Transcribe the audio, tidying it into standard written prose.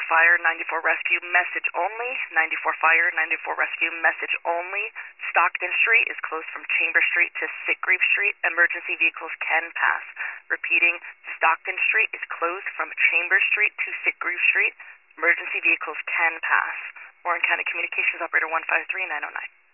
Fire, 94 Rescue, message only. 94 Fire, 94 Rescue, message only. Stockton Street is closed from Chambers Street to Sitgreaves Street. Emergency vehicles can pass. Repeating, Stockton Street is closed from Chambers Street to Sitgreaves Street. Emergency vehicles can pass. Warren County Communications Operator 153909.